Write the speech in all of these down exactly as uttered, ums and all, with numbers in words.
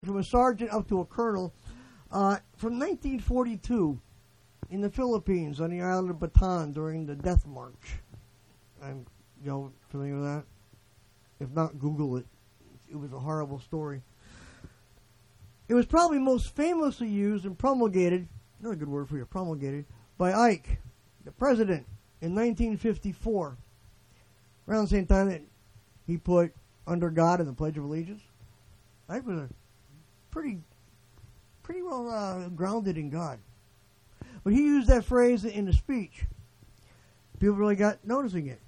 from a sergeant up to a colonel, uh, from nineteen forty-two in the Philippines on the island of Bataan during the Death March. I'm, you know, familiar with that? If not, Google it. It was a horrible story. It was probably most famously used and promulgated, not a good word for you, promulgated, by Ike, the president, in nineteen fifty-four. Around the same time that he put under God in the Pledge of Allegiance. Ike was a pretty, pretty well uh, grounded in God. But he used that phrase in the speech. People really got noticing it.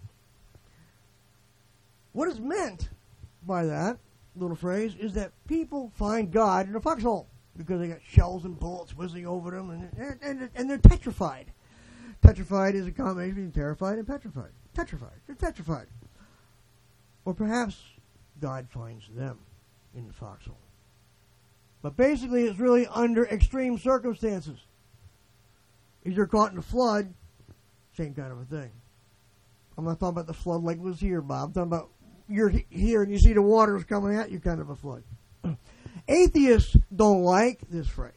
What is meant by that little phrase is that people find God in a foxhole because they got shells and bullets whizzing over them, and and, and they're petrified. Petrified is a combination between terrified and petrified. Petrified. They're petrified. Or perhaps God finds them in the foxhole. But basically, it's really under extreme circumstances. If you're caught in a flood, same kind of a thing. I'm not talking about the flood like was here, Bob. I'm talking about you're here and you see the water's coming at you, kind of a flood. Atheists don't like this phrase.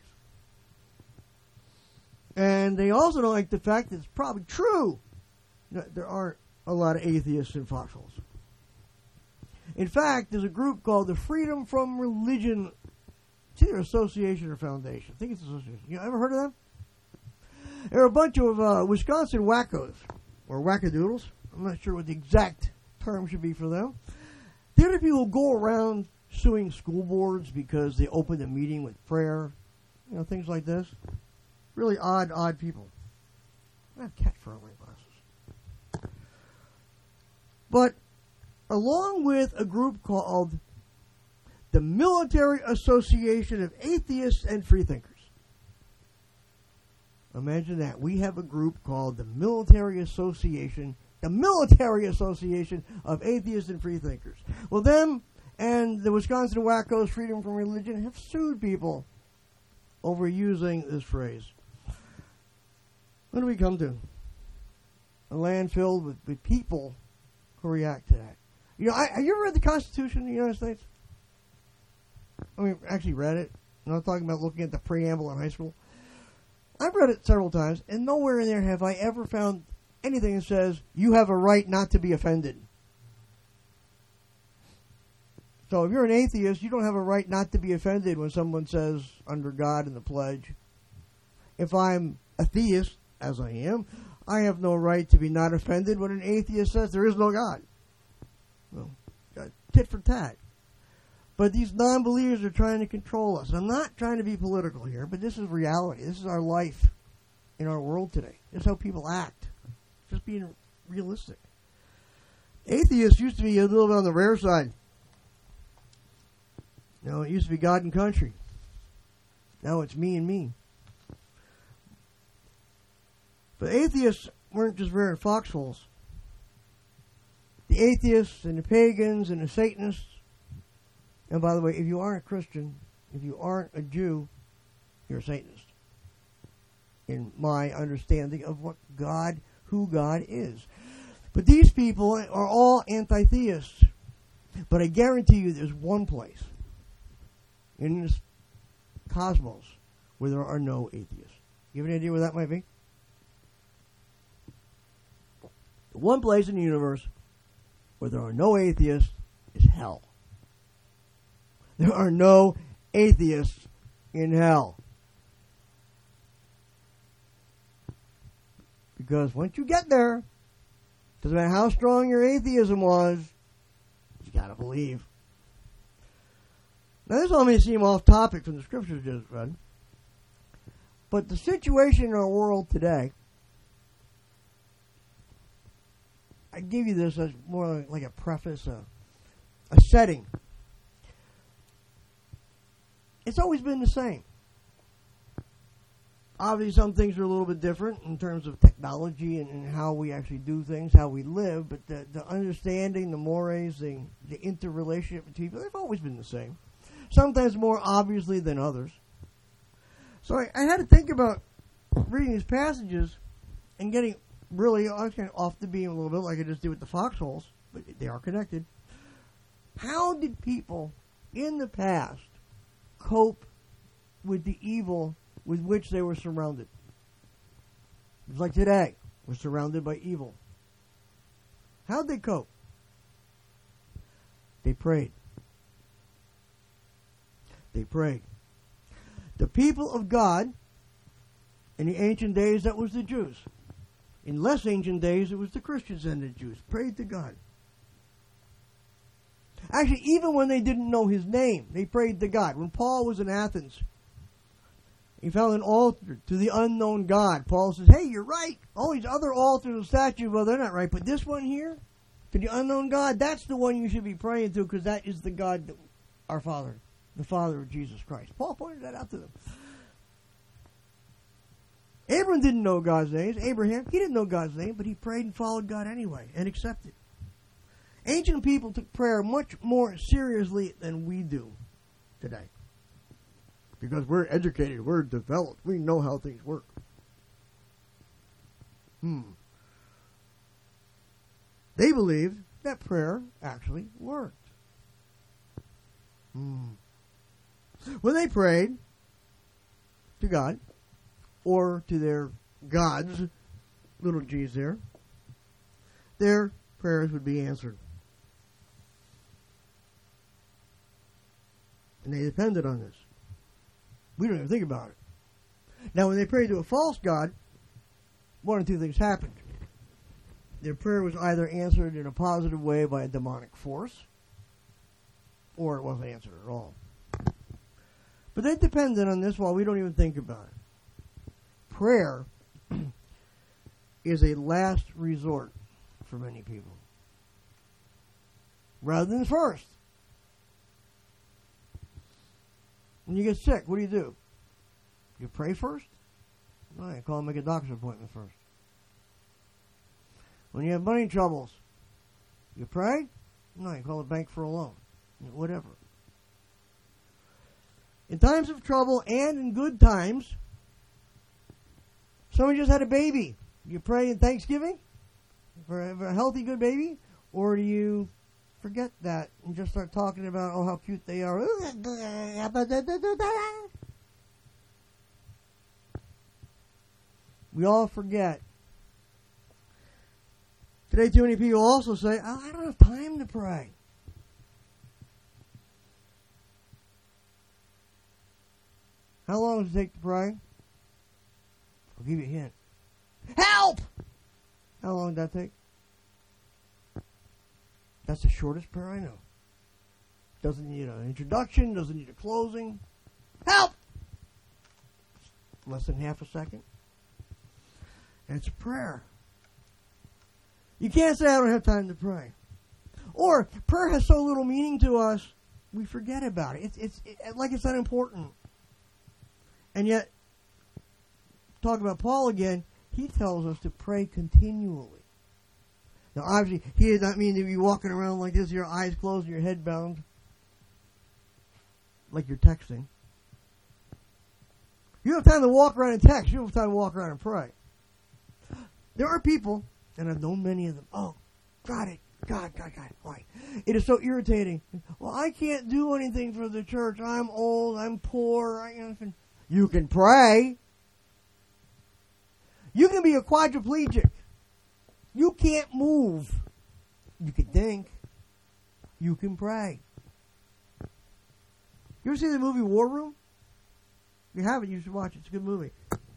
And they also don't like the fact that it's probably true that there aren't a lot of atheists in foxholes. In fact, there's a group called the Freedom from Religion. It's either association or foundation. I think it's association. You ever heard of them? They're a bunch of uh, Wisconsin wackos, or wackadoodles. I'm not sure what the exact term should be for them. They're the people who go around suing school boards because they opened a meeting with prayer, you know, things like this. Really odd, odd people. I have cat fur on my glasses. But along with a group called the Military Association of Atheists and Freethinkers. Imagine that. We have a group called the Military Association, the Military Association of Atheists and Freethinkers. Well, them and the Wisconsin Wackos Freedom from Religion have sued people over using this phrase. What do we come to? A land filled with, with people who react to that. You know, I, have you ever read the Constitution of the United States? I mean, actually read it. I'm not talking about looking at the preamble in high school. I've read it several times, and nowhere in there have I ever found anything that says you have a right not to be offended. So if you're an atheist, you don't have a right not to be offended when someone says, under God in the pledge. If I'm a theist, as I am, I have no right to be not offended when an atheist says there is no God. Well, tit for tat. But these non-believers are trying to control us. I'm not trying to be political here, but this is reality. This is our life in our world today. This is how people act. Just being realistic. Atheists used to be a little bit on the rare side. You know, it used to be God and country. Now it's me and me. But atheists weren't just rare in foxholes. The atheists and the pagans and the Satanists. And by the way, if you aren't a Christian, if you aren't a Jew, you're a Satanist. In my understanding of what God, who God is. But these people are all anti-theists. But I guarantee you there's one place in this cosmos where there are no atheists. You have any idea where that might be? The one place in the universe where there are no atheists is hell. There are no atheists in hell. Because once you get there, doesn't matter how strong your atheism was, you gotta believe. Now this all may seem off topic from the scriptures just read, but the situation in our world today, I give you this as more like a preface, a, a setting. It's always been the same. Obviously, some things are a little bit different in terms of technology and, and how we actually do things, how we live, but the, the understanding, the mores, the, the interrelationship between people, they've always been the same. Sometimes more obviously than others. So I, I had to think about reading these passages and getting really kind of off the beam a little bit, like I just did with the foxholes, but they are connected. How did people in the past cope with the evil with which they were surrounded. It's like today, we're surrounded by evil. How'd they cope? They prayed. They prayed. The people of God, in the ancient days, that was the Jews. In less ancient days, it was the Christians and the Jews. Prayed to God. Actually, even when they didn't know his name, they prayed to God. When Paul was in Athens, he found an altar to the unknown God. Paul says, hey, you're right. All these other altars and statues, well, they're not right. But this one here, to the unknown God, that's the one you should be praying to, because that is the God, that, our Father, the Father of Jesus Christ. Paul pointed that out to them. Abraham didn't know God's name. Abraham, he didn't know God's name, but he prayed and followed God anyway and accepted. Ancient people took prayer much more seriously than we do today. Because we're educated, we're developed, we know how things work. Hmm. They believed that prayer actually worked. Hmm. When they prayed to God, or to their gods, little g's there, their prayers would be answered. And they depended on this. We don't even think about it. Now, when they prayed to a false god, one or two things happened. Their prayer was either answered in a positive way by a demonic force, or it wasn't answered at all. But they depended on this while we don't even think about it. Prayer is a last resort for many people, rather than first. When you get sick, what do you do? You pray first? No, you call and make a doctor's appointment first. When you have money troubles, you pray? No, you call the bank for a loan. Whatever. In times of trouble and in good times, someone just had a baby. You pray in Thanksgiving for a, for a healthy, good baby? Or do you forget that and just start talking about, oh, how cute they are? We all forget. Today, too many people also say, oh, I don't have time to pray. How long does it take to pray? I'll give you a hint. Help! How long did that take? That's the shortest prayer I know. Doesn't need an introduction, doesn't need a closing. Help! Less than half a second. And it's a prayer. You can't say I don't have time to pray. Or prayer has so little meaning to us, we forget about it. It's, it's it, like it's unimportant. And yet, talk about Paul again, he tells us to pray continually. Now, obviously, he does not mean that you're walking around like this, your eyes closed and your head bound, like you're texting. You don't have time to walk around and text. You don't have time to walk around and pray. There are people, and I've known many of them, oh, got it, God, God, God, why? It is so irritating. Well, I can't do anything for the church. I'm old, I'm poor. I can... You can pray. You can be a quadriplegic. You can't move. You can think. You can pray. You ever see the movie War Room? If you haven't, you should watch it. It's a good movie.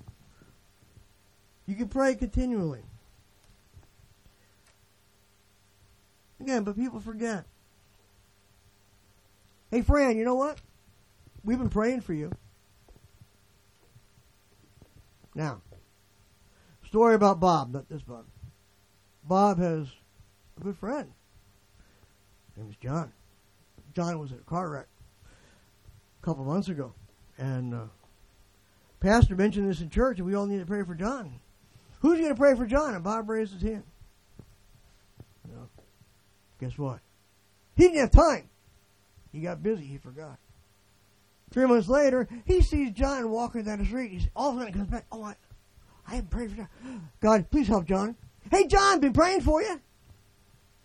You can pray continually. Again, but people forget. Hey, Fran, you know what? We've been praying for you. Now, story about Bob, not this Bob. Bob has a good friend. His name is John. John was in a car wreck a couple months ago. And uh, Pastor mentioned this in church, and we all need to pray for John. Who's going to pray for John? And Bob raised his hand. You know, guess what? He didn't have time. He got busy. He forgot. Three months later, he sees John walking down the street. He's all of a sudden comes back. Oh, I, I haven't prayed for John. God, please help John. Hey, John, been praying for you.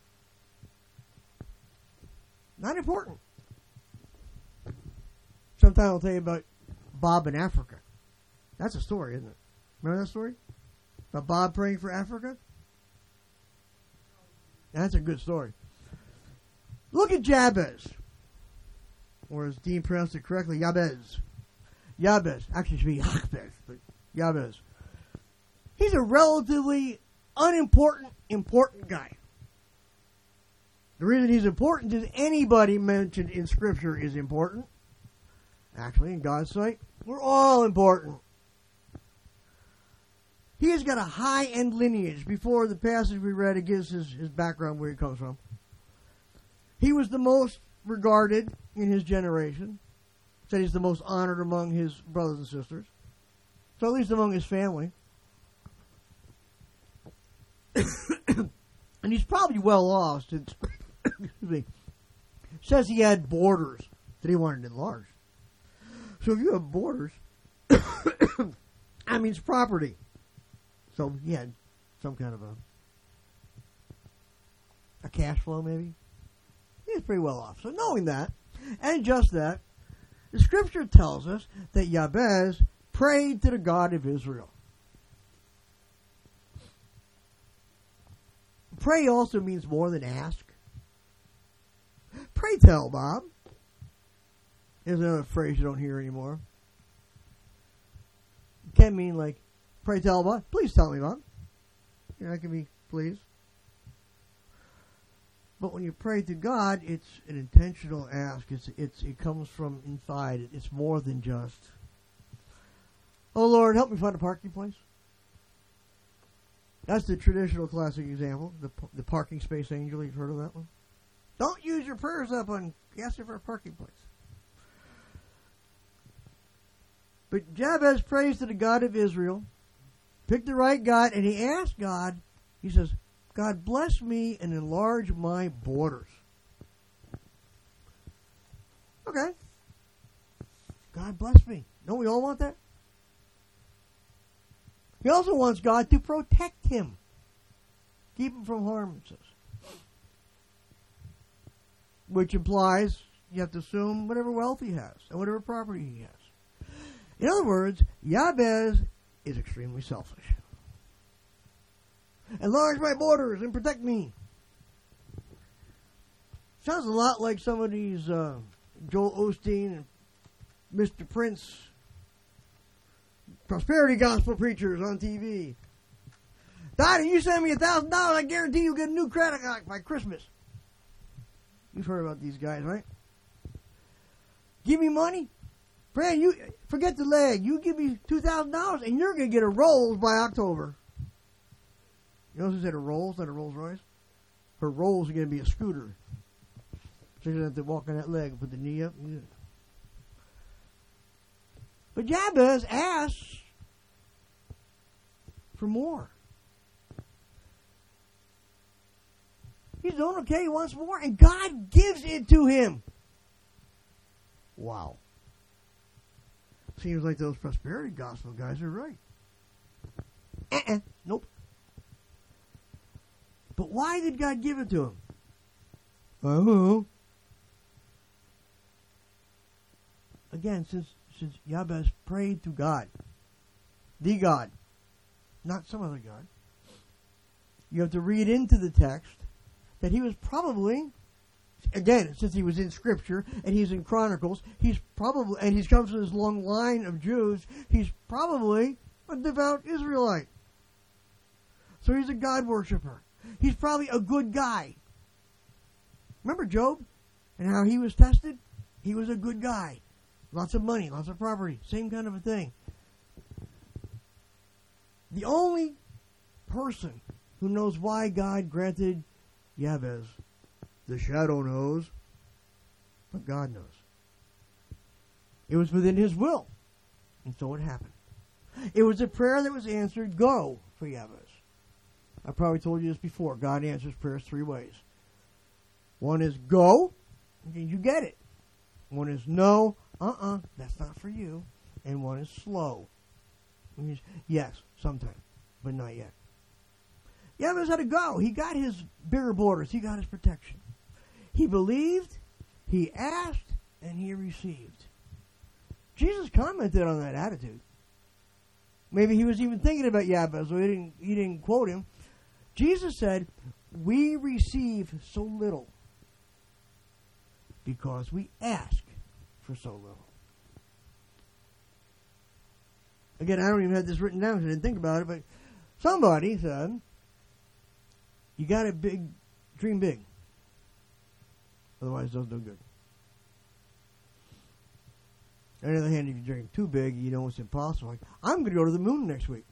Not important. Sometimes Sometime I'll tell you about Bob in Africa. That's a story, isn't it? Remember that story? About Bob praying for Africa? That's a good story. Look at Jabez. Or as Dean pronounced it correctly, Jabez. Jabez. Actually, it should be Jabez, but Jabez. He's a relatively unimportant, important guy. The reason he's important is anybody mentioned in Scripture is important. Actually, in God's sight, we're all important. He has got a high-end lineage. Before the passage we read, it gives his, his background, where he comes from. He was the most regarded in his generation. Said he's the most honored among his brothers and sisters. So at least among his family. And he's probably well off since, excuse me, says he had borders that he wanted enlarged. So if you have borders, that means property. So he had some kind of a a cash flow, maybe. He was pretty well off. So knowing that, and just that, the Scripture tells us that Jabez prayed to the God of Israel. Pray also means more than ask. Pray tell, Bob. Is another phrase you don't hear anymore. It can mean like, pray tell, Bob. Please tell me, Bob. You know, that can be please. But when you pray to God, it's an intentional ask. It's it's it comes from inside. It's more than just, oh Lord, help me find a parking place. That's the traditional classic example, the the parking space angel. You've heard of that one? Don't use your prayers up on asking for a parking place. But Jabez prays to the God of Israel, picked the right God, and he asked God, he says, God, bless me and enlarge my borders. Okay. God bless me. Don't we all want that? He also wants God to protect him. Keep him from harm, it says. Which implies you have to assume whatever wealth he has and whatever property he has. In other words, Jabez is extremely selfish. Enlarge my borders and protect me. Sounds a lot like some of these uh, Joel Osteen and Mister Prince prosperity gospel preachers on T V. Daddy, you send me a thousand dollars, I guarantee you get a new credit card by Christmas. You've heard about these guys, right? Give me money. Fran, you forget the leg. You give me two thousand dollars and you're going to get a Rolls by October. You know who said a Rolls, not a Rolls Royce? Her Rolls are going to be a scooter. So you have to walk on that leg and put the knee up. Yeah. But Jabez asks for more. He's doing okay, he wants more, and God gives it to him. Wow. Seems like those prosperity gospel guys are right. Uh-uh. Nope. But why did God give it to him? Oh. Again, since since Jabez prayed to God, the God, not some other God, you have to read into the text that he was probably, again, since he was in Scripture and he's in Chronicles, he's probably, and he comes from this long line of Jews, he's probably a devout Israelite. So he's a God worshiper. He's probably a good guy. Remember Job and how he was tested? He was a good guy. Lots of money, lots of property, same kind of a thing. The only person who knows why God granted Jabez the shadow knows, but God knows. It was within his will, and so it happened. It was a prayer that was answered, go, for Jabez. I probably told you this before. God answers prayers three ways. One is go, and you get it. One is no, uh-uh, that's not for you. And one is slow. Means, yes, sometime, but not yet. Jabez had to go. He got his bigger borders. He got his protection. He believed, he asked, and he received. Jesus commented on that attitude. Maybe he was even thinking about Jabez, so he didn't, he didn't quote him. Jesus said, we receive so little because we ask for so little. Again, I don't even have this written down because I didn't think about it, but somebody said, you got to big, dream big. Otherwise, it doesn't do good. On the other hand, if you dream too big, you know it's impossible. Like, I'm going to go to the moon next week.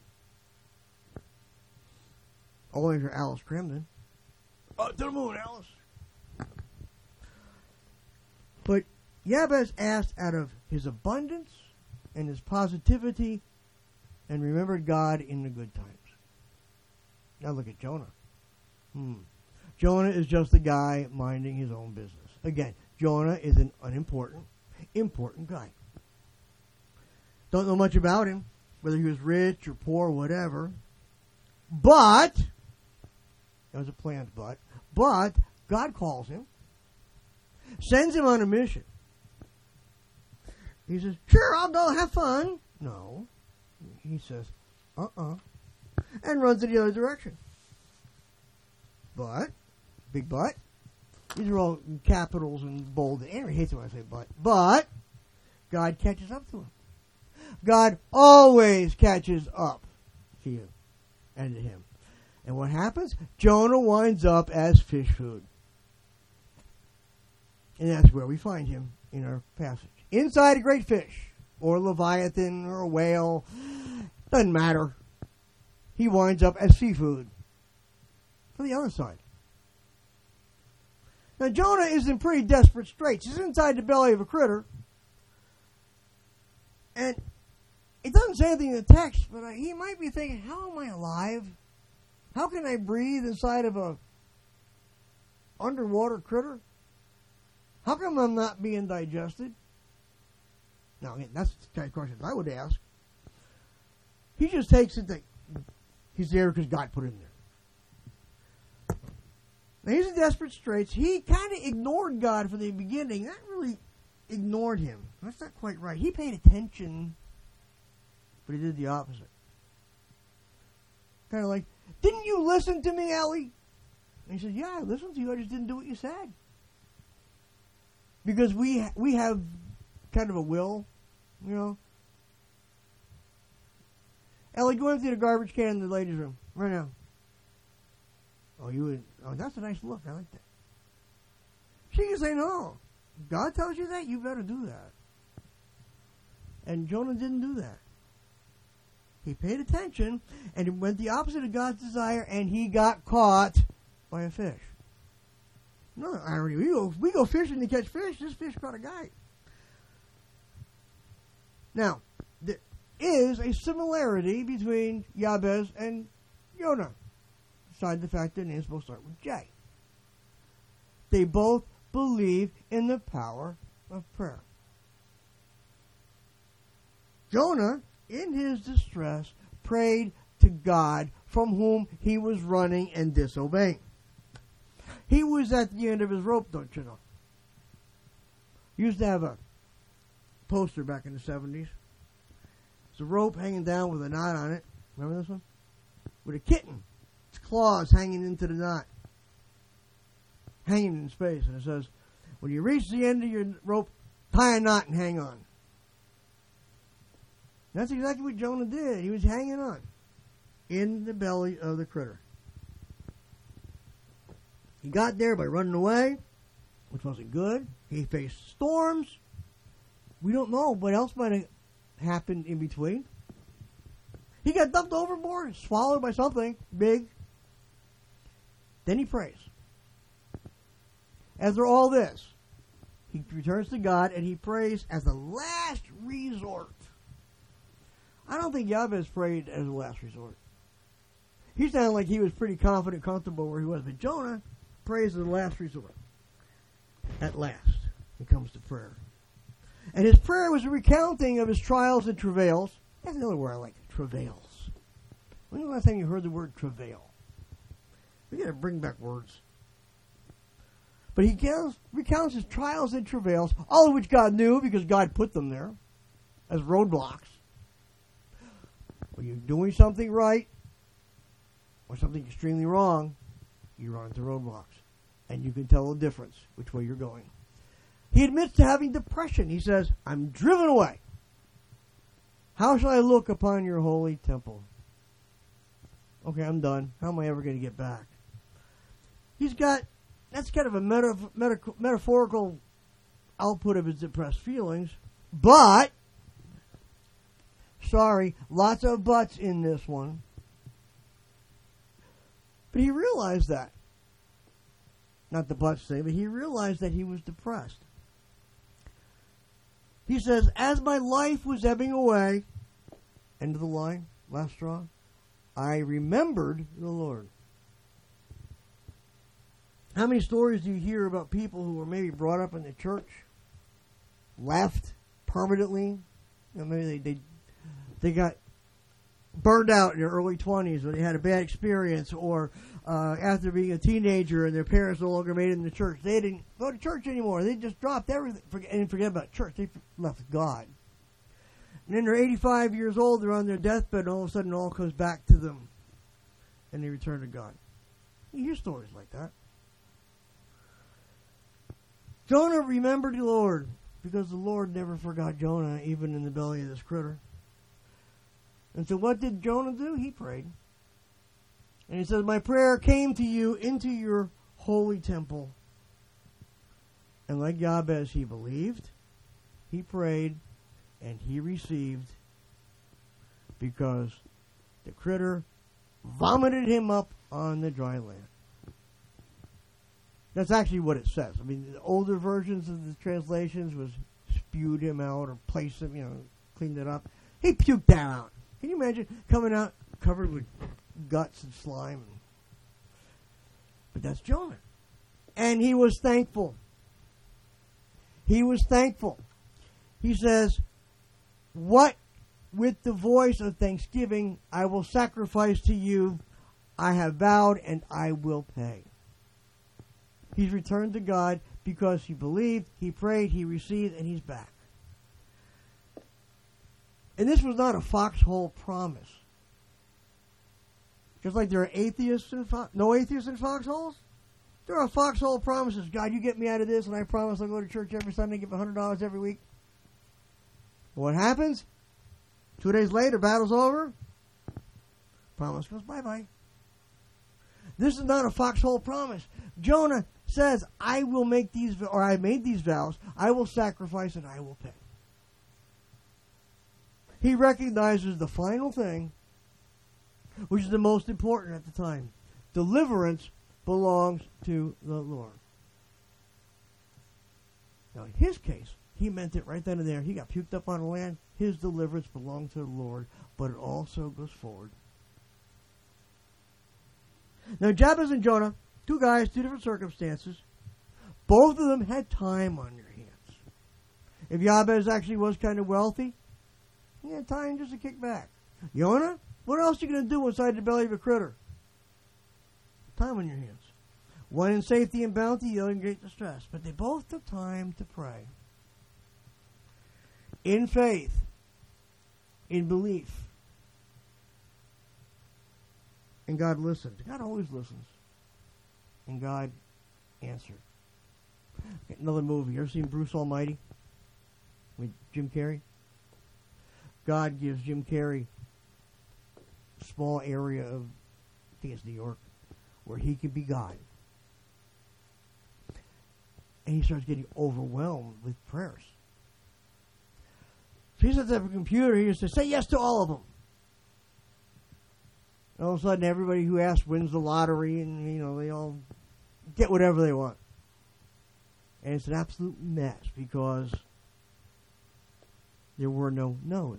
Only for Alice Cramden. Oh, to the moon, Alice. But Jabez asked out of his abundance and his positivity and remembered God in the good times. Now look at Jonah. Hmm. Jonah is just a guy minding his own business. Again, Jonah is an unimportant, important guy. Don't know much about him, whether he was rich or poor, whatever. But, that was a planned but, but God calls him, sends him on a mission. He says, sure, I'll go have fun. No. He says, uh-uh. And runs in the other direction. But, big but, these are all capitals and bold. Henry hates it when I say but. But, God catches up to him. God always catches up to you and to him. And what happens? Jonah winds up as fish food. And that's where we find him in our passage. Inside a great fish, or a leviathan, or a whale, doesn't matter. He winds up as seafood for the other side. Now, Jonah is in pretty desperate straits. He's inside the belly of a critter. And it doesn't say anything in the text, but he might be thinking, how am I alive? How can I breathe inside of a underwater critter? How come I'm not being digested? Now, again, that's the kind of questions I would ask. He just takes it that he's there because God put him there. Now, he's in desperate straits. He kind of ignored God for the beginning. Not really ignored him. That's not quite right. He paid attention, but he did the opposite. Kind of like, didn't you listen to me, Ellie? And he said, yeah, I listened to you. I just didn't do what you said. Because we ha- we have kind of a will, you know. Ellie, go empty the garbage can in the ladies' room right now. Oh, you would. Oh, that's a nice look. I like that. She can say no. God tells you that, you better do that. And Jonah didn't do that. He paid attention and it went the opposite of God's desire, and he got caught by a fish. No irony. We go, we go fishing to catch fish. This fish caught a guy. Now, there is a similarity between Jabez and Jonah, besides the fact that names both start with J. They both believe in the power of prayer. Jonah, in his distress, prayed to God from whom he was running and disobeying. He was at the end of his rope, don't you know? Used to have a poster back in the seventies. It's a rope hanging down with a knot on it. Remember this one? With a kitten. Its claws hanging into the knot. Hanging in space. And it says, when you reach the end of your rope, tie a knot and hang on. That's exactly what Jonah did. He was hanging on in the belly of the critter. He got there by running away, which wasn't good. He faced storms. We don't know what else might have happened in between. He got dumped overboard, swallowed by something big. Then he prays. After all this, he returns to God and he prays as a last resort. I don't think Jabez prayed as a last resort. He sounded like he was pretty confident, comfortable where he was. But Jonah prays as a last resort. At last, he comes to prayer. And his prayer was a recounting of his trials and travails. That's another word I like, travails. When was the last time you heard the word travail? We got to bring back words. But he gives, recounts his trials and travails, all of which God knew because God put them there. as roadblocks. When you're doing something right or something extremely wrong, you run into roadblocks. And you can tell the difference which way you're going. He admits to having depression. He says, I'm driven away. How shall I look upon your holy temple? Okay, I'm done. How am I ever going to get back? He's got, that's kind of a meta, meta, metaphorical output of his depressed feelings. But, sorry, lots of buts in this one. But he realized that. Not the buts thing, but he realized that he was depressed. He says, as my life was ebbing away, end of the line, last straw, I remembered the Lord. How many stories do you hear about people who were maybe brought up in the church, left permanently? You know, maybe they, they they got burned out in their early twenties, or they had a bad experience, or uh, after being a teenager and their parents no longer made it in the church, they didn't go to church anymore. They just dropped everything and forget about church. They left God. And then they're eighty-five years old, they're on their deathbed, and all of a sudden it all comes back to them, and they return to God. You hear stories like that. Jonah remembered the Lord, because the Lord never forgot Jonah, even in the belly of this critter. And so what did Jonah do? He prayed. And he says, my prayer came to you into your holy temple. And like Jabez, he believed, he prayed, and he received, because the critter vomited him up on the dry land. That's actually what it says. I mean, the older versions of the translations was spewed him out or placed him, you know, cleaned it up. He puked that out. Can you imagine coming out covered with guts and slime? But that's Jonah. And he was thankful. He was thankful. He says, what with the voice of thanksgiving I will sacrifice to you. I have vowed and I will pay. He's returned to God because he believed, he prayed, he received, and he's back. And this was not a foxhole promise. Just like there are atheists in fo- no atheists in foxholes, there are foxhole promises. God, you get me out of this, and I promise I'll go to church every Sunday and give one hundred dollars every week. What happens? Two days later, battle's over. Promise goes bye-bye. This is not a foxhole promise. Jonah says, I will make these, or I made these vows, I will sacrifice and I will pay. He recognizes the final thing, which is the most important at the time. Deliverance belongs to the Lord. Now, in his case, he meant it right then and there. He got puked up on the land. His deliverance belonged to the Lord, but it also goes forward. Now, Jabez and Jonah, two guys, two different circumstances. Both of them had time on their hands. If Jabez actually was kind of wealthy, he had time just to kick back. Jonah, what else are you going to do inside the belly of a critter? Time on your hands. One in safety and bounty, the other in great distress. But they both took time to pray. In faith. In belief. And God listened. God always listens. And God answered. Okay, another movie. You ever seen Bruce Almighty? With Jim Carrey? God gives Jim Carrey a small area of, I think it's New York, where he can be God. And he starts getting overwhelmed with prayers. So he sets up a computer. He says, say yes to all of them. And all of a sudden, everybody who asks wins the lottery, and, you know, they all get whatever they want. And it's an absolute mess because there were no no's.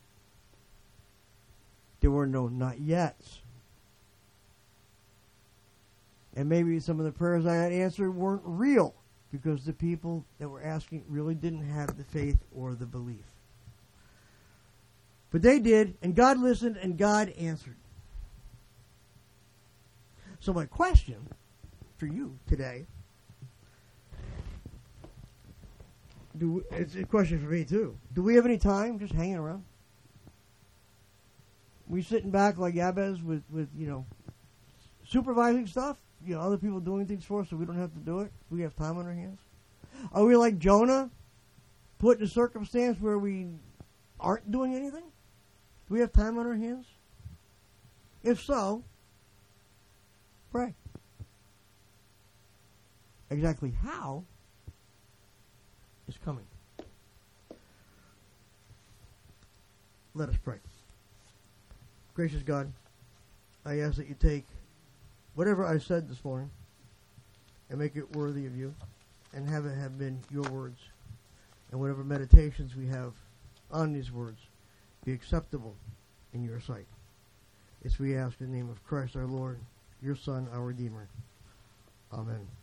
There were no not yets. And maybe some of the prayers I had answered weren't real because the people that were asking really didn't have the faith or the belief. But they did, and God listened, and God answered. So my question for you today, do we, it's a question for me too. Do we have any time just hanging around? We sitting back like Yabez with, with you know, supervising stuff? You know, other people doing things for us so we don't have to do it? We have time on our hands? Are we like Jonah, put in a circumstance where we aren't doing anything? Do we have time on our hands? If so, pray. Exactly how is coming. Let us pray. Gracious God, I ask that you take whatever I said this morning and make it worthy of you and have it have been your words. And whatever meditations we have on these words be acceptable in your sight. It's we ask in the name of Christ our Lord, your Son, our Redeemer. Amen.